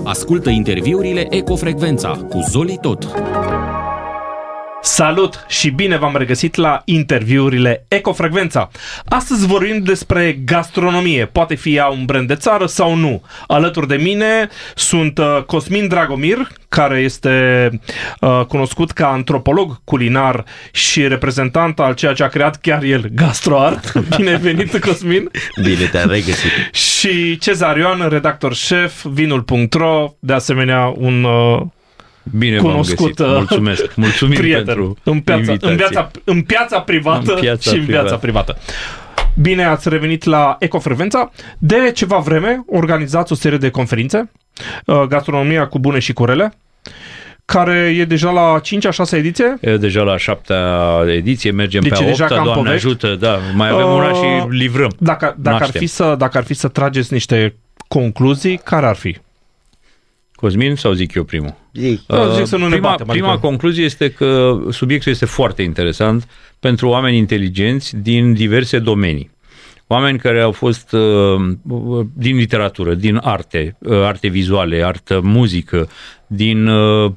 Ascultă interviurile Ecofrecvența cu Zoli Tot. Salut și bine v-am regăsit la interviurile Ecofrecvența. Astăzi vorbim despre gastronomie. Poate fi ea un brand de țară sau nu. Alături de mine sunt Cosmin Dragomir, care este cunoscut ca antropolog culinar și reprezentant al ceea ce a creat chiar el, GastroArt. Bine ai venit, Cosmin! Bine te-am regăsit! Și Cezar Ioan, redactor șef, vinul.ro, de asemenea un bine cunoscut, v-am găsit. Mulțumesc. Mulțumim prieten pentru în piața privată și în viața privată. Bine ați revenit la Ecofrecvența. De ceva vreme organizați o serie de conferințe, Gastronomia cu bune și cu rele, care e deja la 5-a, 6-a ediție? E deja la 7-a ediție, mergem deci pe 8-a, Doamne ajută, da, mai avem una și livrăm. Dacă ar fi să trageți niște concluzii, care ar fi? Cosmin sau zic eu primul? Zic să nu ne batem. Prima concluzie este că subiectul este foarte interesant pentru oameni inteligenți din diverse domenii. Oameni care au fost din literatură, din arte vizuale, artă, muzică, din,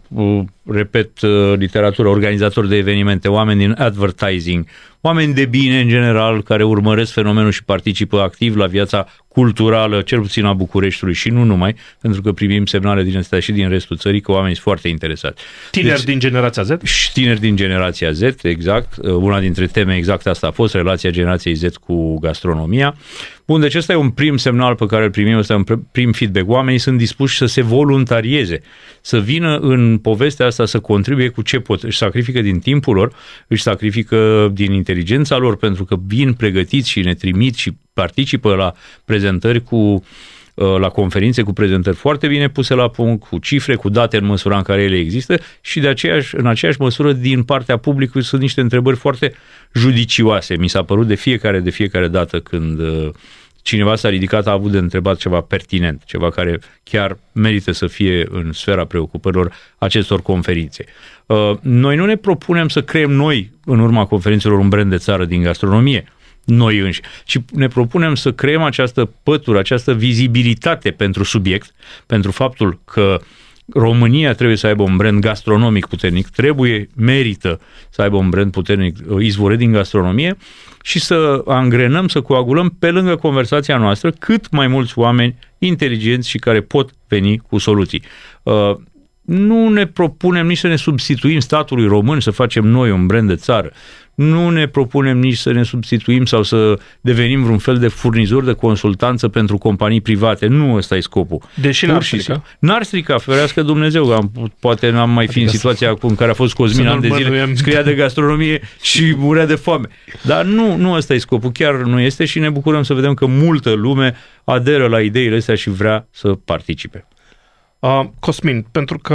literatură, organizatori de evenimente, oameni din advertising, oameni de bine în general care urmăresc fenomenul și participă activ la viața culturală, cel puțin a Bucureștiului și nu numai, pentru că primim semnale din astea și din restul țării că oamenii sunt foarte interesați. Tineri din generația Z? Și tineri din generația Z, exact. Una dintre teme exact asta a fost, relația generației Z cu gastronomia. Bun, deci ăsta e un prim semnal pe care îl primim, ăsta e un prim feedback. Oamenii sunt dispuși să se voluntarieze, să vină în povestea asta să contribuie cu ce pot. Își sacrifică din timpul lor, își sacrifică din inteligența lor, pentru că vin pregătiți și ne trimit și participă la prezentări la conferințe cu prezentări foarte bine puse la punct, cu cifre, cu date în măsura în care ele există și în aceeași măsură din partea publicului sunt niște întrebări foarte judicioase. Mi s-a părut de fiecare dată când cineva s-a ridicat, a avut de întrebat ceva pertinent, ceva care chiar merită să fie în sfera preocupărilor acestor conferințe. Noi nu ne propunem să creăm noi, în urma conferințelor, un brand de țară din gastronomie, noi înși, ci ne propunem să creăm această pătură, această vizibilitate pentru subiect, pentru faptul că România trebuie să aibă un brand gastronomic puternic, merită să aibă un brand puternic izvorât din gastronomie și să angrenăm, să coagulăm pe lângă conversația noastră cât mai mulți oameni inteligenți și care pot veni cu soluții. Nu ne propunem nici să ne substituim statului român, să facem noi un brand de țară. Nu ne propunem nici să ne substituim sau să devenim vreun fel de furnizor de consultanță pentru companii private. Nu ăsta e scopul. Deși n-ar strica. N-ar strica, ferească Dumnezeu. Poate n-am mai fi în situația în care a fost Cosmin ani de zile, scria de gastronomie și murea de foame. Dar nu ăsta e scopul, chiar nu este și ne bucurăm să vedem că multă lume aderă la ideile astea și vrea să participe. Cosmin, pentru că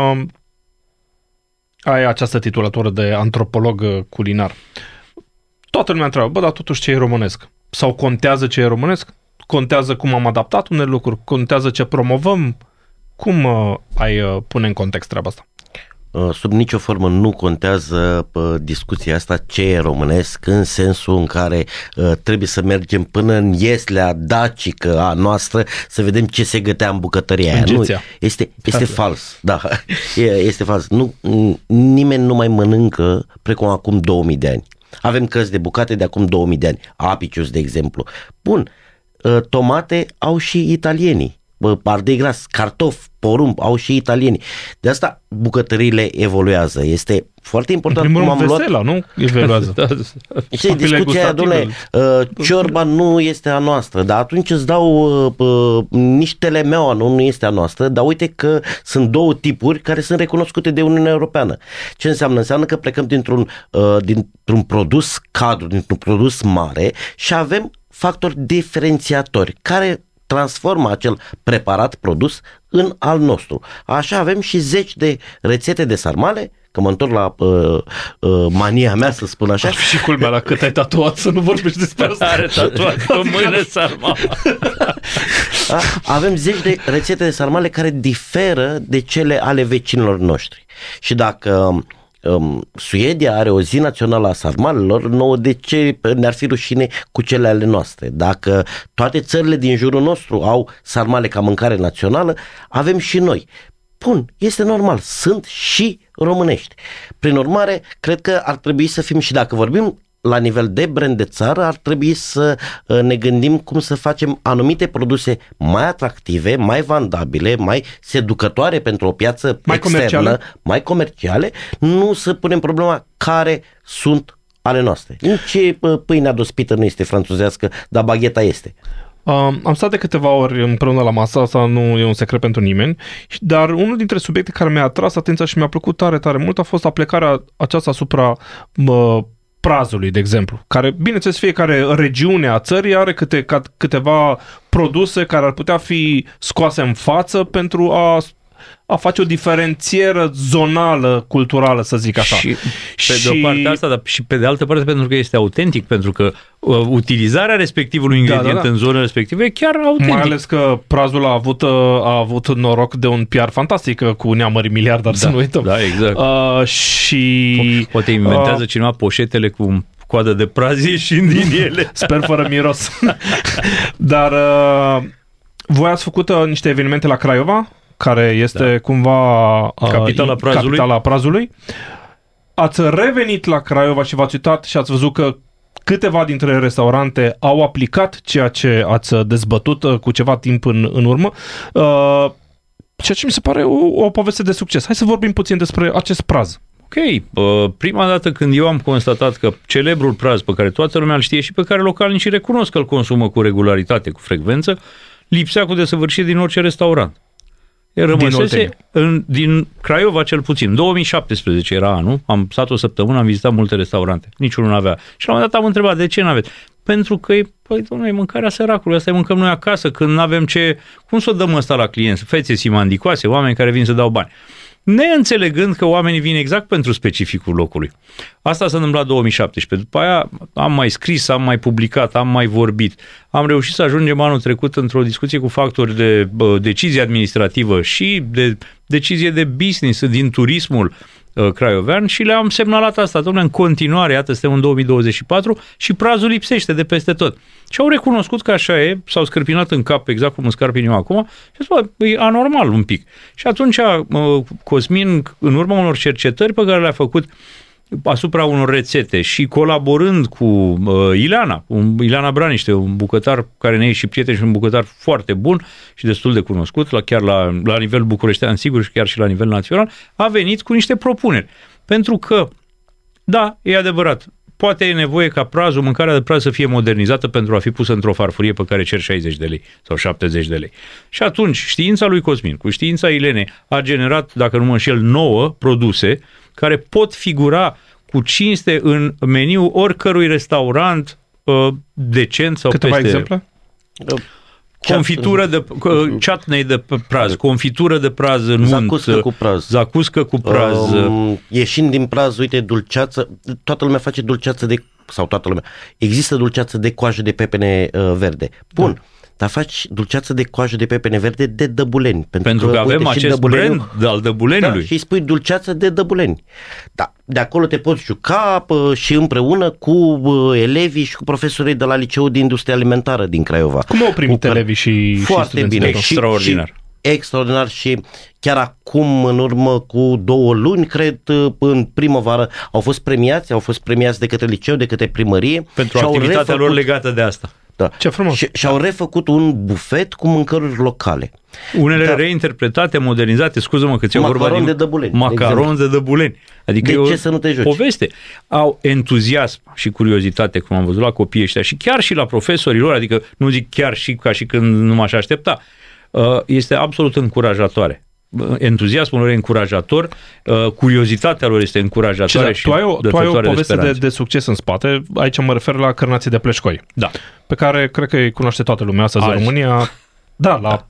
ai această titulatură de antropolog culinar, toată lumea întreabă, dar totuși ce e românesc? Sau contează ce e românesc? Contează cum am adaptat unele lucruri? Contează ce promovăm? Cum ai pune în context treaba asta? Sub nicio formă nu contează discuția asta ce e românesc, în sensul în care trebuie să mergem până în Ieslea dacică a noastră să vedem ce se gătea în bucătăria aia. Nu, este fals. Da, este fals. Nimeni nu mai mănâncă precum acum 2000 de ani. Avem cărți de bucate de acum 2000 de ani. Apicius, de exemplu. Bun, tomate au și italienii. Ardei gras, cartofi, porumb, au și italieni. De asta bucătăriile evoluează. Este foarte important cum am luat... Vesela, nu? Evoluează. Este discuția aia, dom'le, ciorba nu este a noastră, dar atunci îți dau nici telemeaua nu este a noastră, dar uite că sunt două tipuri care sunt recunoscute de Uniunea Europeană. Ce înseamnă? Înseamnă că plecăm dintr-un produs cadru, dintr-un produs mare și avem factori diferențiatori care transformă acel preparat produs în al nostru. Așa avem și zeci de rețete de sarmale, că mă întorc la mania mea, să spun așa. Ar fi și culmea la cât ai tatuat, să nu vorbești despre asta. Are tatuat pe mâine sarmala. Avem zeci de rețete de sarmale care diferă de cele ale vecinilor noștri. Și dacă Suedia are o zi națională a sarmalelor, nouă de ce ne-ar fi rușine cu cele ale noastre? Dacă toate țările din jurul nostru au sarmale ca mâncare națională, avem și noi. Bun, este normal, sunt și românești. Prin urmare, cred că ar trebui să fim, și dacă vorbim la nivel de brand de țară, ar trebui să ne gândim cum să facem anumite produse mai atractive, mai vandabile, mai seducătoare pentru o piață mai externă, mai comerciale, nu să punem problema care sunt ale noastre. Nici pâinea dospită nu este franțuzească, dar bagheta este. Am stat de câteva ori împreună la masă, asta nu e un secret pentru nimeni, dar unul dintre subiecte care mi-a atras atenția și mi-a plăcut tare, tare mult a fost aplicarea aceasta asupra prazului, de exemplu, care, bineînțeles, fiecare regiune a țării are câteva produse care ar putea fi scoase în față pentru a face o diferențiere zonală, culturală, să zic așa. Și pe de o parte asta, dar și pe de altă parte pentru că este autentic, pentru că utilizarea respectivului ingredient în zona respectivă e chiar autentic. Mai ales că prazul a avut noroc de un PR fantastic cu Neamării Miliardar, să nu uităm. Da, exact. Și poate inventează cineva poșetele cu coadă de praz ieșind din ele. Sper fără miros. Dar voi ați făcut niște evenimente la Craiova, care este cumva capitala prazului. Ați revenit la Craiova și v-ați uitat și ați văzut că câteva dintre restaurante au aplicat ceea ce ați dezbătut cu ceva timp în urmă, ceea ce mi se pare o poveste de succes. Hai să vorbim puțin despre acest praz. Ok, prima dată când eu am constatat că celebrul praz pe care toată lumea îl știe și pe care localnicii recunosc că îl consumă cu regularitate, cu frecvență, lipsea cu desăvârșire din orice restaurant. Rămăsese din Craiova cel puțin. 2017 era anul, am stat o săptămână, am vizitat multe restaurante, niciunul nu avea. Și la un moment dat am întrebat, de ce nu aveți? Pentru că e mâncarea săracului, asta e mâncăm noi acasă, când nu avem ce... Cum să o dăm ăsta la clienți? Fețe simandicoase, oameni care vin să dau bani. Neînțelegând că oamenii vin exact pentru specificul locului. Asta s-a întâmplat 2017. După aia am mai scris, am mai publicat, am mai vorbit. Am reușit să ajungem anul trecut într-o discuție cu factori de decizie administrativă și de decizie de business din turismul craiovean și le-am semnalat asta. Dom'le, în continuare, iată, suntem în 2024 și prazul lipsește de peste tot. Și au recunoscut că așa e, s-au scărpinat în cap exact cum îmi scarpin eu acum și au zis, e anormal un pic. Și atunci Cosmin, în urma unor cercetări pe care le-a făcut asupra unor rețete și colaborând cu Ileana Braniște, un bucătar care ne e și prieten și un bucătar foarte bun și destul de cunoscut, chiar la nivel bucureștean, sigur, și chiar și la nivel național, a venit cu niște propuneri. Pentru că, da, e adevărat, poate e nevoie ca prazul, mâncarea de praz să fie modernizată pentru a fi pusă într-o farfurie pe care cer 60 de lei sau 70 de lei. Și atunci, știința lui Cosmin cu știința Ilenei a generat, dacă nu mă înșel, 9 produse care pot figura cu cinste în meniu oricărui restaurant decent sau câteva peste... exemple? Confitură de chutney de praz, confitură de praz în unt, zacuscă cu praz. Ieșind din praz, uite, dulceață, toată lumea face dulceață există dulceață de coajă de pepene verde. Bun. Da. Dar faci dulceață de coajă de pepene verde de Dăbuleni. Pentru că avem acest brand al Dăbuleniului. Da, și îi spui dulceață de Dăbuleni. Da, de acolo te poți juca și împreună cu elevii și cu profesorii de la Liceul de Industrie Alimentară din Craiova. Cum au primit elevii și foarte bine. Extraordinar. Extraordinar și chiar acum, în urmă cu 2 luni, cred, în primăvară, au fost premiați de către liceu, de către primărie. Pentru activitatea lor legată de asta. Da. Ce frumos. Și-au refăcut un bufet cu mâncăruri locale. Unele reinterpretate, modernizate, scuză-mă că ți-o vorba de Dăbuleni. Macaron de Dăbuleni. Adică de ce să nu te joci? Poveste. Au entuziasm și curiozitate, cum am văzut la copiii ăștia și chiar și la profesorii lor, adică nu zic chiar și ca și când nu m-aș aștepta. Este absolut încurajatoare. Entuziasmul lor e încurajator, curiozitatea lor este încurajatoare și tu ai o poveste de succes în spate. Aici mă refer la cărnații de pleșcoi. Da. Pe care cred că îi cunoaște toată lumea astăzi în România. Da, la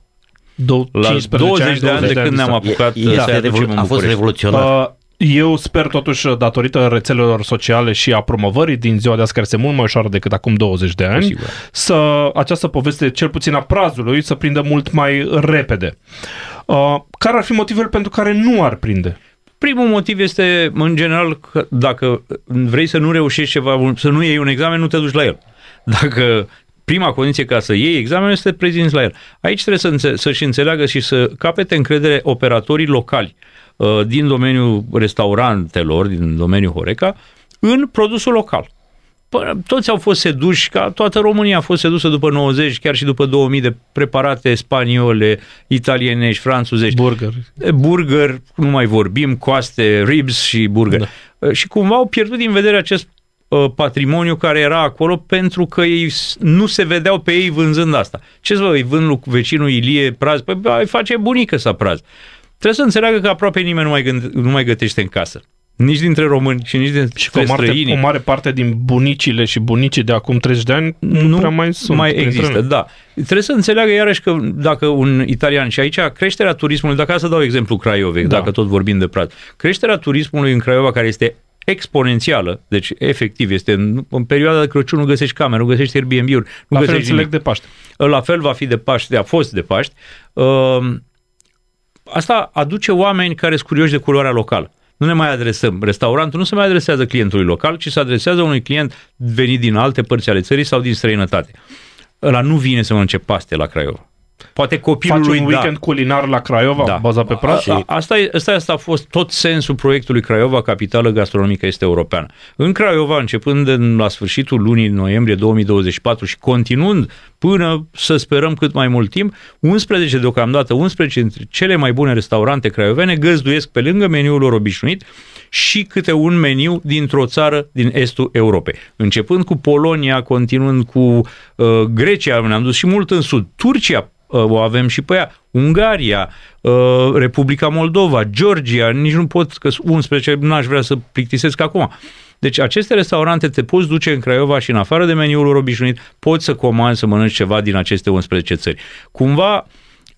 20 de ani de când ne-am apucat să aducem în a fost revoluționar. Eu sper totuși, datorită rețelelor sociale și a promovării din ziua de azi, care este mult mai ușoară decât acum 20 de ani, această poveste, cel puțin a prazului, să prindă mult mai repede. Care ar fi motivele pentru care nu ar prinde? Primul motiv este, în general, că dacă vrei să nu reușești ceva, să nu iei un examen, nu te duci la el. Dacă prima condiție ca să iei examenul este să te prezinți la el. Aici trebuie să-și înțeleagă și să capete încredere operatorii locali din domeniul restaurantelor, din domeniul Horeca, în produsul local. Toți au fost seduși, ca toată România a fost sedusă după 90, chiar și după 2000 de preparate spaniole, italienești, franțuzești. Burger, nu mai vorbim, coaste, ribs și burger. Da. Și cumva au pierdut din vedere acest patrimoniu care era acolo pentru că ei nu se vedeau pe ei vânzând asta. Ce-ți îi vând lui vecinul Ilie praz? Păi îi face bunica sa praz. Trebuie să înțeleagă că aproape nimeni nu mai gătește în casă. Nici dintre români și nici dintre străini. O mare parte din bunicile și bunicii de acum 30 de ani nu prea mai sunt. Mai există, da. Trebuie să înțeleagă iarăși că dacă un italian, și aici creșterea turismului, dacă să dau exemplu Craiovei, dacă tot vorbim de praz, creșterea turismului în Craiova, care este exponențială, deci efectiv este în perioada de Crăciun, nu găsești camere, nu găsești Airbnb-uri, nu găsești nimic. De Paște. La fel va fi de Paște, a fost de Paște. Asta aduce oameni care sunt curioși de culoarea locală. Nu ne mai adresăm. Restaurantul nu se mai adresează clientului local, ci se adresează unui client venit din alte părți ale țării sau din străinătate. Ăla nu vine să mănânce paste la Craiova. Poate copilul lui, un weekend culinar la Craiova, bazat pe praz? Asta a fost tot sensul proiectului Craiova, capitală gastronomică este europeană. În Craiova, începând la sfârșitul lunii noiembrie 2024 și continuând până să sperăm cât mai mult timp, 11 dintre cele mai bune restaurante craiovene găzduiesc pe lângă meniul lor obișnuit și câte un meniu dintr-o țară din estul Europei. Începând cu Polonia, continuând cu Grecia, ne-am dus și mult în sud, Turcia, o avem și pe ea, Ungaria, Republica Moldova, Georgia, nici nu pot, că 11, n-aș vrea să plictisesc acum. Deci aceste restaurante te poți duce în Craiova și în afară de meniul lor obișnuit, poți să comanzi, să mănânci ceva din aceste 11 țări. Cumva,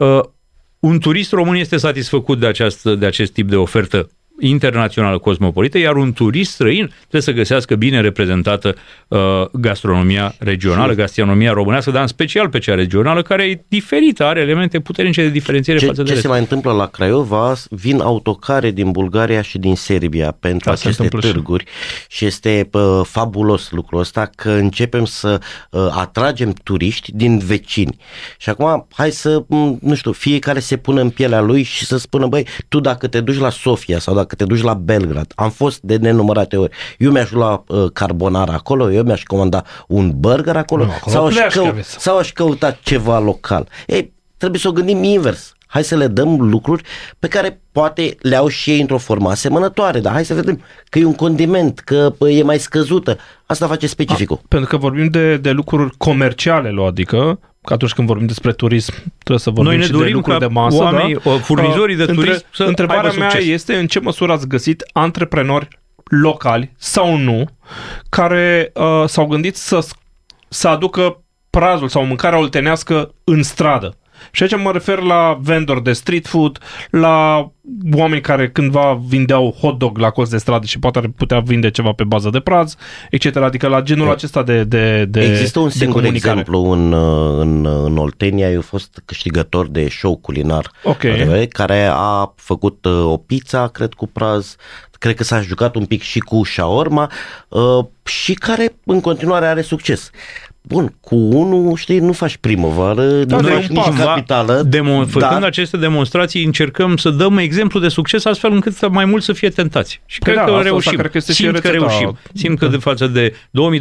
un turist român este satisfăcut de acest tip de ofertă internațională cosmopolită, iar un turist străin trebuie să găsească bine reprezentată gastronomia regională, gastronomia românească, dar în special pe cea regională, care e diferită, are elemente puternice de diferențiere față de ce se mai întâmplă la Craiova? Vin autocare din Bulgaria și din Serbia pentru aceste târguri și este fabulos lucrul ăsta, că începem să atragem turiști din vecini. Și acum hai să, nu știu, fiecare se pună în pielea lui și să spună, băi, tu dacă te duci la Sofia sau dacă te duci la Belgrad, am fost de nenumărate ori, eu mi-aș lua carbonara acolo, eu mi-aș comanda un burger acolo, sau aș căuta ceva local. Ei, trebuie să o gândim invers. Hai să le dăm lucruri pe care poate le au și ei într-o formă asemănătoare, dar hai să vedem că e un condiment, că e mai scăzută. Asta face specificul. Pentru că vorbim de lucruri comerciale, adică că atunci când vorbim despre turism, trebuie să vorbim și de lucruri de masă. Oamenii, furnizorii de turism să întrebarea mea este în ce măsură ați găsit antreprenori locali sau nu, care s-au gândit să aducă prazul sau mâncarea oltenească în stradă. Și aici mă refer la vendori de street food, la oameni care cândva vindeau hot dog la colț de stradă și poate ar putea vinde ceva pe bază de praz, etc. Adică la genul acesta de există un singur comunicare. exemplu în Oltenia, eu fost câștigător de show culinar, care a făcut o pizza, cred, cu praz, cred că s-a jucat un pic și cu shawarma și care în continuare are succes. Bun, cu unul, știi, nu faci primăvară, nu faci nici capitală. Făcând aceste demonstrații, încercăm să dăm exemplu de succes astfel încât mai mult să fie tentați. Și cred că reușim. Simt că de față de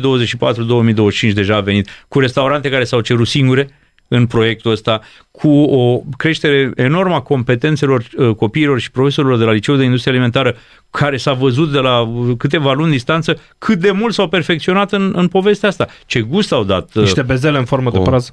2024-2025 deja a venit cu restaurante care s-au cerut singure în proiectul ăsta, cu o creștere enormă a competențelor copiilor și profesorilor de la Liceul de Industrie Alimentară, care s-a văzut de la câteva luni distanță cât de mult s-au perfecționat în povestea asta. Ce gust au dat. Niște bezele în formă de praz.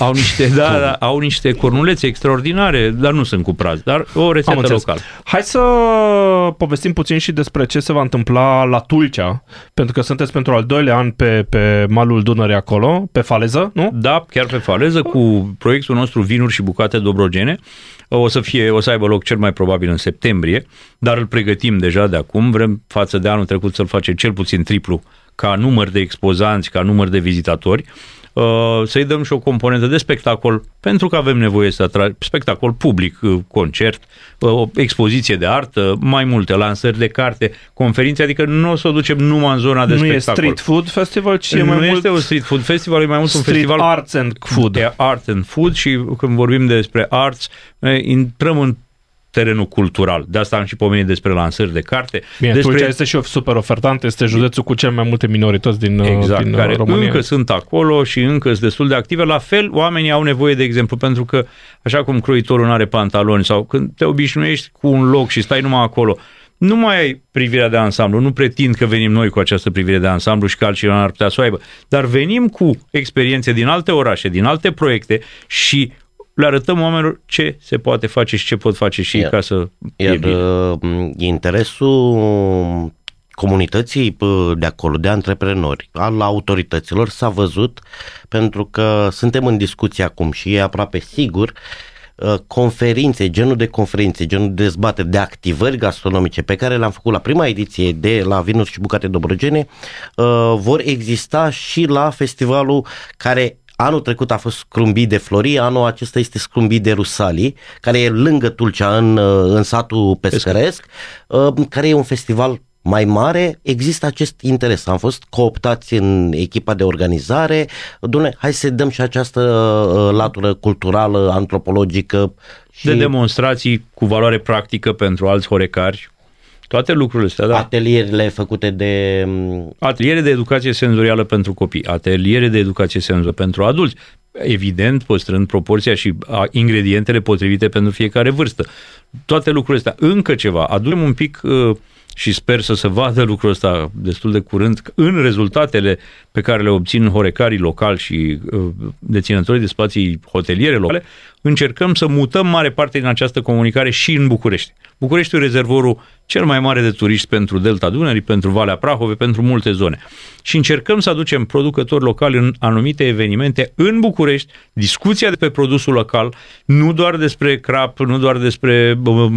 Au niște cornulețe extraordinare, dar nu sunt cu praz, dar o rețetă locală. Hai să povestim puțin și despre ce se va întâmpla la Tulcea, pentru că sunteți pentru al doilea an pe malul Dunării acolo, pe faleză, nu? Da, chiar pe faleză, cu proiectul nostru Vinuri și Bucate Dobrogene. O să aibă loc cel mai probabil în septembrie, dar îl pregătim deja de acum. Vrem față de anul trecut să-l facem cel puțin triplu ca număr de expozanți, ca număr de vizitatori. să-i dăm și o componentă de spectacol, pentru că avem nevoie să atragem spectacol public, concert, o expoziție de artă, mai multe lansări de carte, conferințe, adică nu o să o ducem numai în zona de spectacol. Nu e street food festival, ci e mai nu mult... este un street food festival, e mai mult un street festival arts and food. De art and food și când vorbim despre arts, intrăm în terenul cultural. De asta am și pomenit despre lansări de carte. Bine, Tulcea este și super ofertant, este județul cu cel mai multe minorități din care România. Încă sunt acolo și încă sunt destul de active. La fel, oamenii au nevoie de exemplu, pentru că așa cum croitorul nu are pantaloni sau când te obișnuiești cu un loc și stai numai acolo, nu mai ai privirea de ansamblu, nu pretind că venim noi cu această privire de ansamblu și că altcineva ar putea să o aibă, dar venim cu experiențe din alte orașe, din alte proiecte și le arătăm oamenilor ce se poate face și ce pot face și ca să fie bine. Interesul comunității de acolo, de antreprenori, al autorităților s-a văzut, pentru că suntem în discuție acum și e aproape sigur conferințe, genul de dezbateri, de activări gastronomice pe care le-am făcut la prima ediție de la Vinuri și Bucate Dobrogene vor exista și la festivalul care anul trecut a fost Scrumbii de Flori, anul acesta este Scrumbii de Rusalii, care e lângă Tulcea, în satul pescăresc, care e un festival mai mare. Există acest interes. Am fost cooptați în echipa de organizare. Doamne, hai să dăm și această latură culturală, antropologică. Și de demonstrații cu valoare practică pentru alți horecari. Toate lucrurile astea, da. Atelierele făcute de... Ateliere de educație senzorială pentru copii, ateliere de educație senzorială pentru adulți, evident păstrând proporția și ingredientele potrivite pentru fiecare vârstă. Toate lucrurile astea. Încă ceva, aducem un pic și sper să se vadă lucrul ăsta destul de curând în rezultatele pe care le obțin horecarii locali și deținătorii de spații hoteliere locale, încercăm să mutăm mare parte din această comunicare și în București. Bucureștiul e rezervorul cel mai mare de turiști pentru Delta Dunării, pentru Valea Prahovei, pentru multe zone. Și încercăm să aducem producători locali în anumite evenimente în București, discuția de pe produsul local, nu doar despre crap, nu doar despre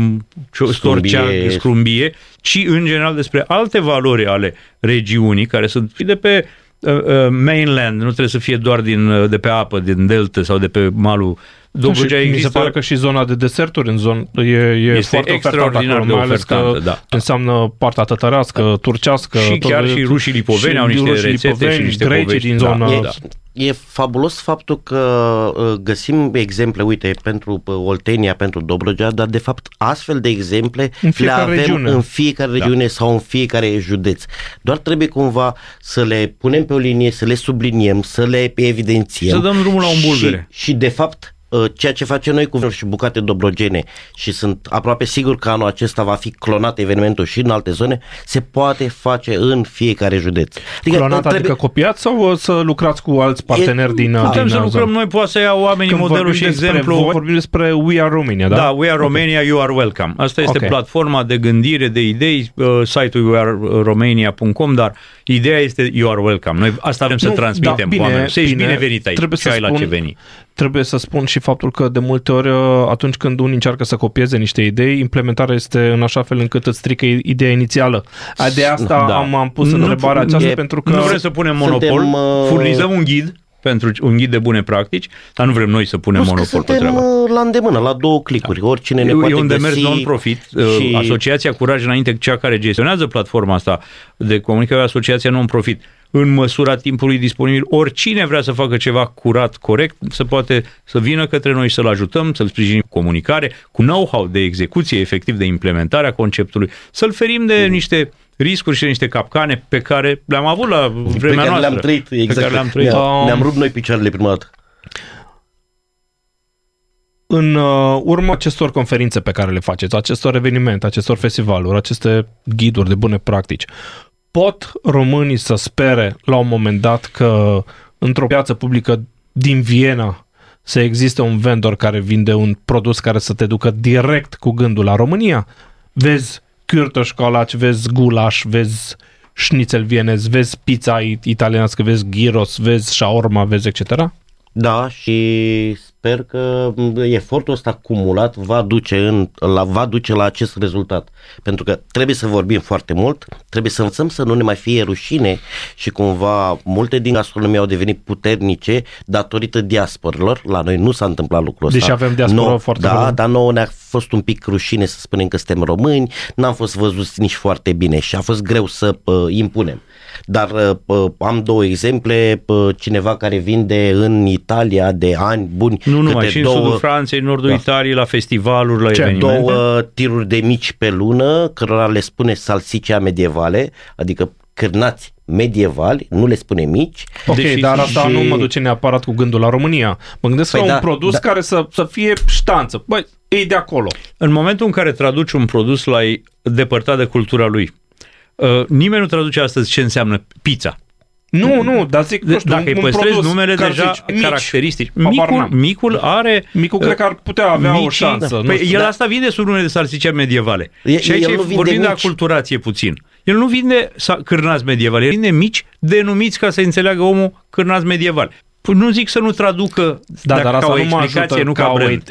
storcea, scrumbie, ci în general despre alte valori ale regiunii, care sunt de pe mainland, nu trebuie să fie doar de pe apă, din delta sau de pe malul Dobrogea. Mi se pare că și zona de deserturi în zonă e foarte extraordinar acolo, de ofertantă, da. Înseamnă partea tătărească, turcească. Și chiar și rușii lipoveni au niște rețete și niște povești din zona. Da. E fabulos faptul că găsim exemple, uite, pentru Oltenia, pentru Dobrogea, dar de fapt astfel de exemple le avem în fiecare regiune sau în fiecare județ. Doar trebuie cumva să le punem pe o linie, să le subliniem, să le evidențiem. Să dăm drumul la un bulgăre. Și de fapt ceea ce facem noi cu Vinuri și Bucate Dobrogene, și sunt aproape sigur că anul acesta va fi clonat evenimentul și în alte zone, se poate face în fiecare județ. Clonat adică copiat sau să lucrați cu alți parteneri din putem să lucrăm noi, poate să iau oamenii modelul și exemplu. Vorbim despre We Are Romania, da? Da, We Are Romania, You Are Welcome. Asta este platforma de gândire, de idei, site-ul weareromania.com, dar ideea este You Are Welcome. Noi asta vrem să transmitem oamenilor. Să ești binevenit aici, ce ai la ce veni. Trebuie să spun și faptul că de multe ori atunci când unii încearcă să copieze niște idei, implementarea este în așa fel încât îți strică ideea inițială. De asta am pus întrebarea aceasta, pentru că... Nu vrem să punem monopol, furnizăm un ghid pentru un ghid de bune practici, dar nu vrem noi să punem monopol pe treabă. La îndemână, la 2 clicuri, oricine ne poate găsi. E un demers non-profit. Și... Asociația Curaj Înainte, cea care gestionează platforma asta de comunicare, asociația non-profit, în măsura timpului disponibil, oricine vrea să facă ceva curat, corect, să poate să vină către noi să-l ajutăm, să-l sprijinim cu comunicare, cu know-how de execuție, efectiv de implementare a conceptului, să-l ferim de niște riscuri și niște capcane pe care le-am avut la vremea noastră. Le-am trăit, exact. Ne-am rupt noi picioarele prima dată. În urma acestor conferințe pe care le faceți, acestor evenimente, acestor festivaluri, aceste ghiduri de bune practici, pot românii să spere la un moment dat că într-o piață publică din Viena să existe un vendor care vinde un produs care să te ducă direct cu gândul la România? Vezi cârtoșcolaci, vezi gulaș, vezi șnițel vienez, vezi pizza italianească, vezi gyros, vezi shawarma, vezi etc.? Da, și sper că efortul ăsta acumulat va duce la acest rezultat. Pentru că trebuie să vorbim foarte mult, trebuie să învățăm să nu ne mai fie rușine și cumva multe din gastronomie au devenit puternice datorită diasporelor. La noi nu s-a întâmplat lucrul ăsta. Deci avem diaspora foarte bună. Dar nouă ne-a fost un pic rușine să spunem că suntem români, n-am fost văzuți nici foarte bine și a fost greu să impunem. Dar am 2 exemple, cineva care vinde în Italia de ani buni nu numai, și în sudul Franței, în nordul Italiei, la festivaluri, la evenimente. 2 tiruri de mici pe lună, cărora le spune salsicea medievale, adică cârnați medievali, nu le spune mici. Ok, dar asta nu mă duce neapărat cu gândul la România. Mă gândesc la un produs care să fie ștanță. Băi, e de acolo. În momentul în care traduci un produs, l-ai depărtat de cultura lui. Nimeni nu traduce astăzi ce înseamnă pizza. Nu, dar zic, nu știu, dacă îi păstrezi numele deja caracteristici. Micul are... Micul cred că ar putea avea o șansă. Păi el asta vinde sub numele de salsicea medievale. Și aici vorbim de aculturație puțin. El nu vinde cârnați medievale, el vinde mici denumiți, ca să înțeleagă omul, cârnați medievale. Păi nu zic să nu traducă dar ca o explicație, nu ca brand.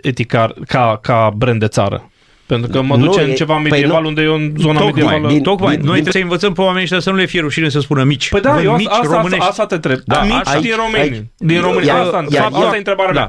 Ca brand de țară. Pentru că mă duce în ceva medieval unde e în zona medievală. Tocmai. Noi trebuie să învățăm pe oamenii ăștia să nu le fie rușine să spună mici. Păi da, eu asta te întreb. Mici din România. Din România. Asta e întrebarea mea.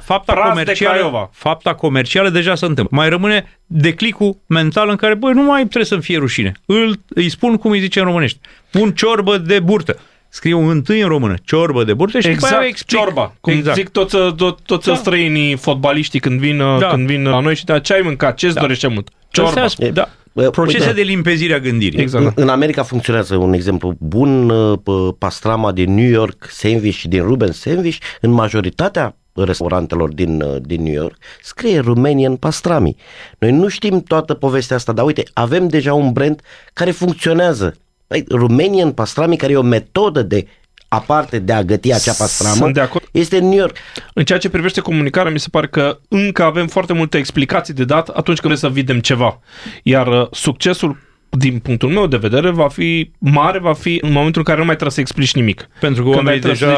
Fapta comercială deja se întâmplă. Mai rămâne declicul mental în care, băi, nu mai trebuie să-mi fie rușine. Îi spun cum îi zice în românești. Pun ciorbă de burtă. Scriu întâi în română, ciorbă de burtă și după aia explic. Ciorba. Cum zic toți străinii fotbaliștii când vin la noi și ce ai mâncat, ce-ți dorește mult? Ciorba. Procese de limpezire a gândirii. Exact. În America funcționează un exemplu bun, pastrama din New York Sandwich și din Ruben Sandwich, în majoritatea restaurantelor din New York scrie Romanian pastrami. Noi nu știm toată povestea asta, dar uite, avem deja un brand care funcționează. Romanian pastrami, care e o metodă aparte de a găti acea pastramă, este în New York. În ceea ce privește comunicarea, mi se pare că încă avem foarte multe explicații de dat atunci când vrem să vedem ceva. Iar succesul, din punctul meu de vedere, va fi în momentul în care nu mai trebuie să explici nimic. Pentru că oamenii deja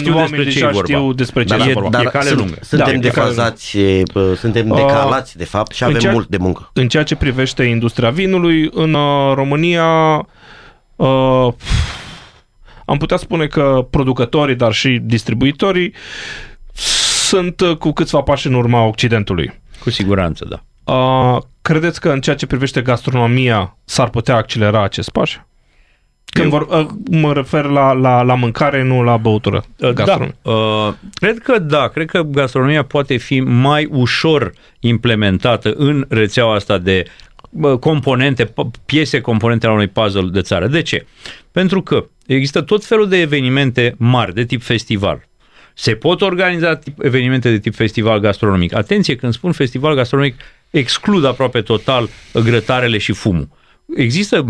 știu despre ce e vorba. Dar e cale lungă. Suntem defazați, suntem decalați, de fapt, și avem mult de muncă. În ceea ce privește industria vinului, în România am putea spune că producătorii, dar și distribuitorii sunt cu câțiva pași în urma Occidentului. Cu siguranță, da. Credeți că în ceea ce privește gastronomia s-ar putea accelera acest pași? Când mă refer la mâncare, nu la băutură. Cred că gastronomia poate fi mai ușor implementată în rețeaua asta de piese componente ale unui puzzle de țară. De ce? Pentru că există tot felul de evenimente mari, de tip festival. Se pot organiza evenimente de tip festival gastronomic. Atenție, când spun festival gastronomic, exclud aproape total grătarele și fumul. Există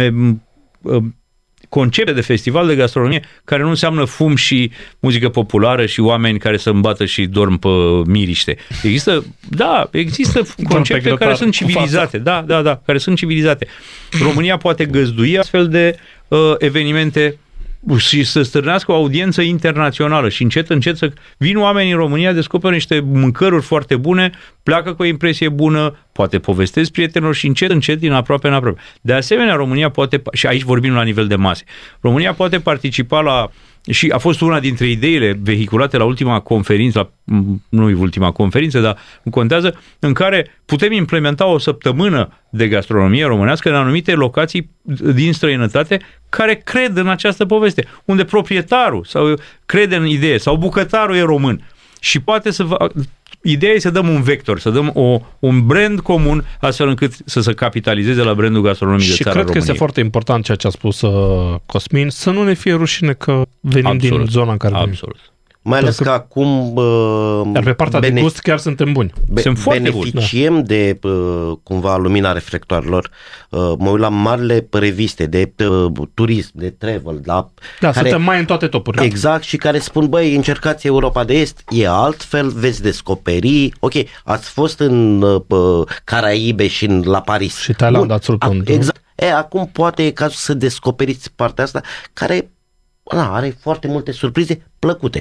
concepte de festival de gastronomie care nu înseamnă fum și muzică populară și oameni care să îmbată și dorm pe miriște. Există concepte care sunt civilizate. Care sunt civilizate. România poate găzdui astfel de evenimente și să stârnească o audiență internațională și încet să vin oamenii în România, descoperă niște mâncăruri foarte bune, pleacă cu o impresie bună, poate povestesc prietenilor și încet, din aproape în aproape. De asemenea, România poate, și aici vorbim la nivel de mase, România poate participa și a fost una dintre ideile vehiculate la ultima conferință, nu ultima conferință, dar nu contează, în care putem implementa o săptămână de gastronomie românească în anumite locații din străinătate care cred în această poveste, unde proprietarul sau crede în idee sau bucătarul e român și poate ideea e să dăm un vector, să dăm un brand comun, astfel încât să se capitalizeze la brandul gastronomic de țară României. Și cred că este foarte important ceea ce a spus Cosmin, să nu ne fie rușine că venim din zona în care venim. Absolut. Mai ales că acum dar pe partea de gust chiar suntem buni. Sunt foarte buni. Beneficiem de cumva lumina reflectoarelor. Mă uit la marile reviste de turism, de travel. Suntem mai în toate topurile. Exact, și care spun, băi, încercați Europa de Est, e altfel, veți descoperi. Ok, ați fost în Caraibe și la Paris. Și Thailanda ați surprins. Exact. Acum poate e cazul să descoperiți partea asta care are foarte multe surprize plăcute.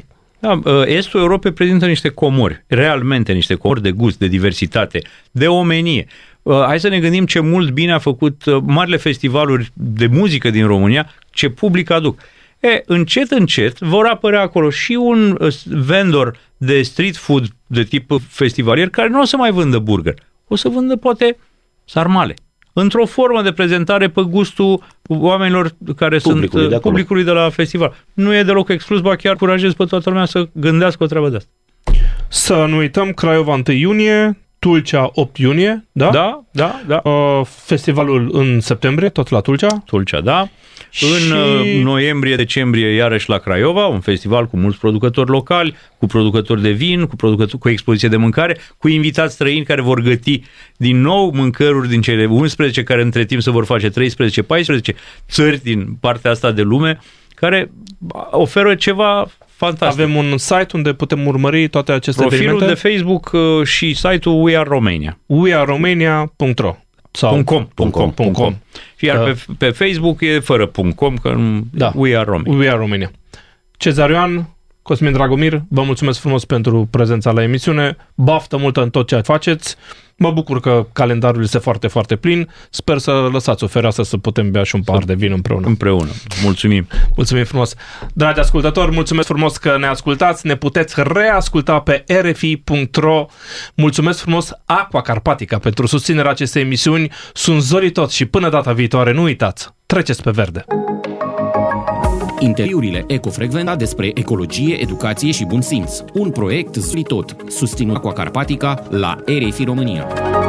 Da, estul Europei prezintă niște comori, realmente niște comori de gust, de diversitate, de omenie. Hai să ne gândim ce mult bine a făcut marile festivaluri de muzică din România, ce public aduc. Încet vor apărea acolo și un vendor de street food de tip festivalier care nu o să mai vândă burger, o să vândă poate sarmale. Într-o formă de prezentare pe gustul oamenilor care sunt publicului de la festival. Nu e deloc exclus, ba chiar curajez pe toată lumea să gândească o treabă de asta. Să nu uităm, Craiova 1 iunie, Tulcea 8 iunie, da? Da. Festivalul în septembrie, tot la Tulcea. Tulcea, da. În noiembrie-decembrie iarăși la Craiova, un festival cu mulți producători locali, cu producători de vin, cu expoziție de mâncare, cu invitați străini care vor găti din nou mâncăruri din cele 11 care între timp se vor face 13-14 țări din partea asta de lume, care oferă ceva fantastic. Avem un site unde putem urmări toate aceste evenimente. Profilul de Facebook și site-ul We Are Romania. weareromania.ro sau .com. Iar pe Facebook e fără .com, că We Are Romania. We Are Romania. Cezar Ioan, Cosmin Dragomir, vă mulțumesc frumos pentru prezența la emisiune. Baftă multă în tot ce faceți. Mă bucur că calendarul este foarte, foarte plin. Sper să lăsați o fereastră să putem bea și un pahar de vin împreună. Mulțumim. Mulțumim frumos. Dragi ascultători, mulțumesc frumos că ne ascultați. Ne puteți reasculta pe rfi.ro. Mulțumesc frumos Aqua Carpatica pentru susținerea acestei emisiuni. Sunt Zoli Tot și până data viitoare, nu uitați, treceți pe verde. Interviurile Ecofrecvența despre ecologie, educație și bun simț. Un proiect Zoli Tot, susținut Aqua Carpatica la RFI România.